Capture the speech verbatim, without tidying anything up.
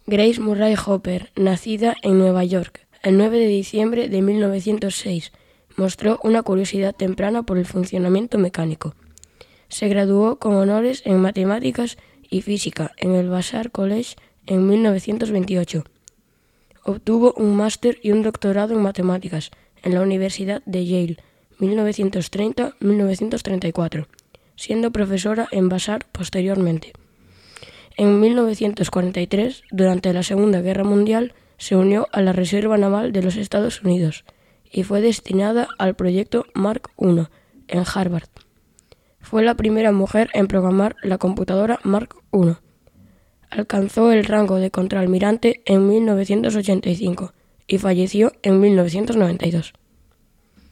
Grace Murray Hopper, nacida en Nueva York el nueve de diciembre de mil novecientos seis, mostró una curiosidad temprana por el funcionamiento mecánico. Se graduó con honores en matemáticas y física en el Vassar College en mil novecientos veintiocho. Obtuvo un máster y un doctorado en matemáticas en la Universidad de Yale, mil novecientos treinta a mil novecientos treinta y cuatro, siendo profesora en Vassar posteriormente. En mil novecientos cuarenta y tres, durante la Segunda Guerra Mundial, se unió a la Reserva Naval de los Estados Unidos y fue destinada al proyecto Mark uno en Harvard. Fue la primera mujer en programar la computadora Mark uno. Alcanzó el rango de contraalmirante en mil novecientos ochenta y cinco y falleció en mil novecientos noventa y dos.